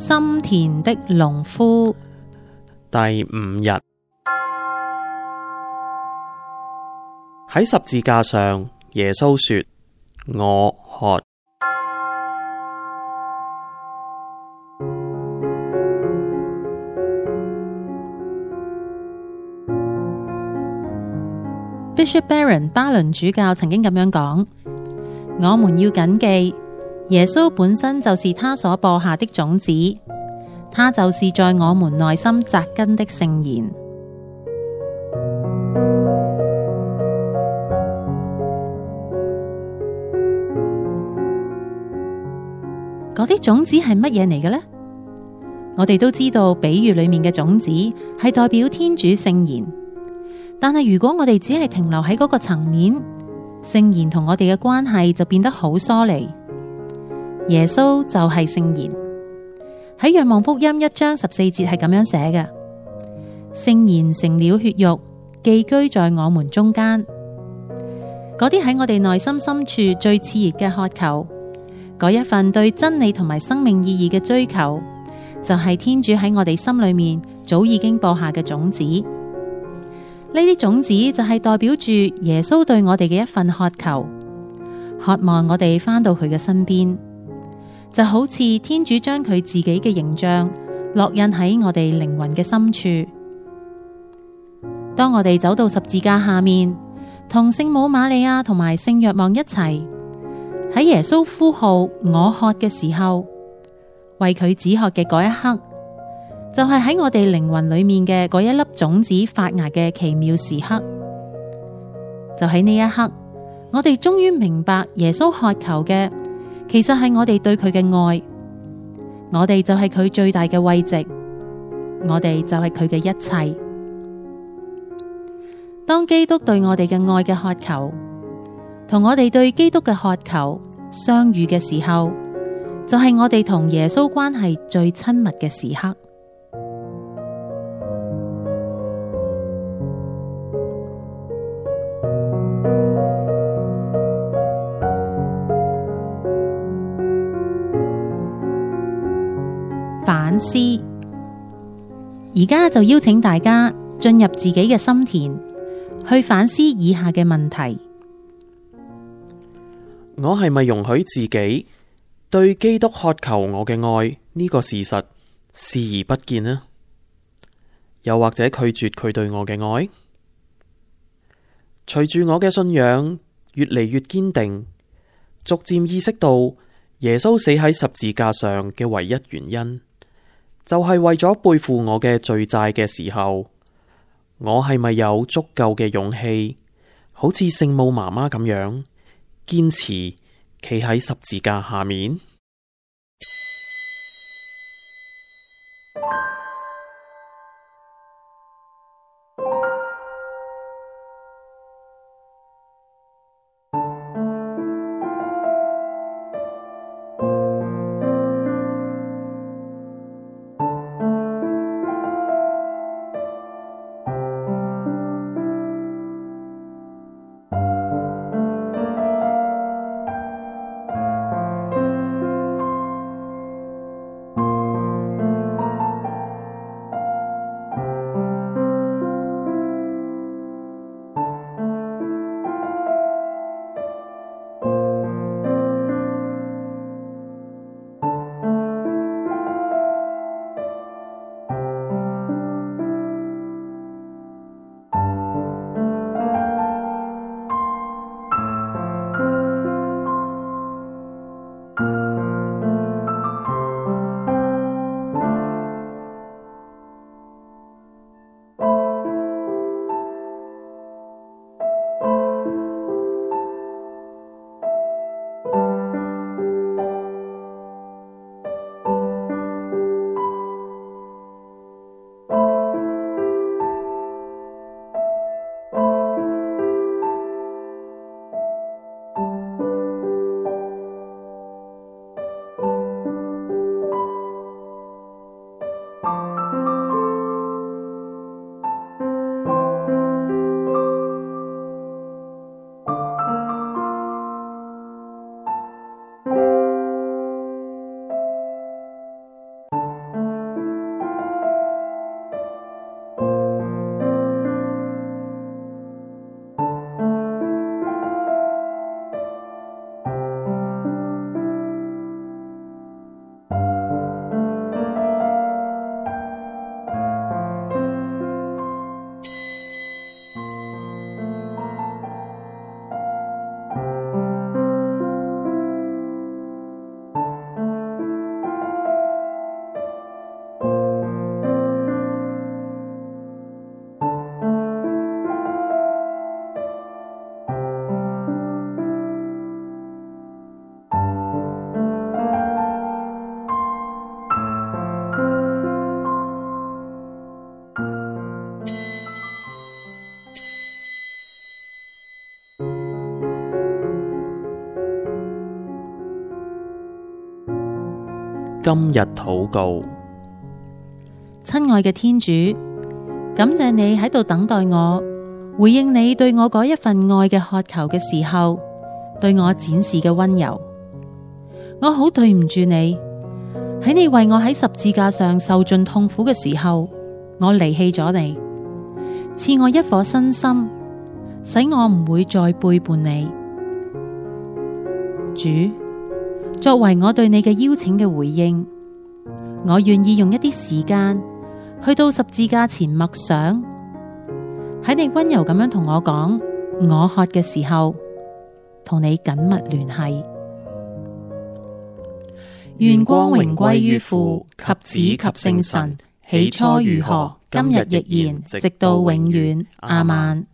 心田的農夫。 第5日，喺十字架上，耶穌說：我渴。 Bishop Barron 巴倫主教曾經咁樣講：我們要謹記，耶穌本身就是他所播下的種子，他就是在我們內心扎根的聖言。嗰啲種子係乜嘢嚟嘅呢？我哋都知道，比喻裏面嘅種子係代表天主聖言。但係如果我哋只係停留喺嗰個層面，聖言同我哋嘅關係就變得好疏離。耶穌就係聖言。喺《若望福音》1章14節係咁樣寫嘅：聖言成了血肉，寄居在我們中間。嗰啲喺我哋內心深處最熾熱嘅渴求，嗰一份對真理同埋生命意義嘅追求，就係天主喺我哋心裏面早已經播下嘅種子。呢啲種子就係代表住耶穌對我哋嘅一份渴求，渴望我哋返到佢嘅身邊，就好似天主將佢自己嘅形象烙印喺我哋靈魂嘅深處。當我哋走到十字架下面，同聖母瑪利亞同埋聖若望一齊，喺耶穌呼號我渴嘅時候，為佢止渴嘅嗰一刻，就係喺我哋靈魂裏面嘅嗰一粒種子發芽嘅奇妙時刻。就喺呢一刻，我哋終於明白耶穌渴求嘅，其實係我哋對佢嘅愛。我哋就係佢最大嘅慰藉，我哋就係佢嘅一切。當基督對我哋嘅愛嘅渴求，同我哋對基督嘅渴求相遇嘅時候，就係我哋同耶穌關係最親密嘅時刻。反思，而家就邀請大家進入自己嘅心田，去反思以下嘅問題： 我係咪容許自己對基督渴求我嘅愛呢個事實視而不見呢？又或者拒絕佢對我嘅愛？隨住我嘅信仰越嚟越堅定，逐漸意識到耶穌死喺十字架上嘅唯一原因，就係為咗背負我嘅罪債嘅時候，我係咪有足夠嘅勇氣，好似聖母媽媽咁樣堅持企喺十字架下面？ 今日禱告。 親愛嘅天主，感謝你喺度等待我，回應你對我嗰一份愛嘅渴求嘅時候，對我展示嘅溫柔。我好對唔住你，喺你為我喺十字架上受盡痛苦嘅時候，我離棄咗你，賜我一顆新心，使我唔會再背叛你。主，作為我對你嘅邀請嘅回應，我願意用一啲時間去到十字架前默想，喺你溫柔咁樣同我講我渴嘅時候，同你緊密聯繫。願光榮歸於父及子及聖神，起初如何，今日亦然，直到永遠。阿們。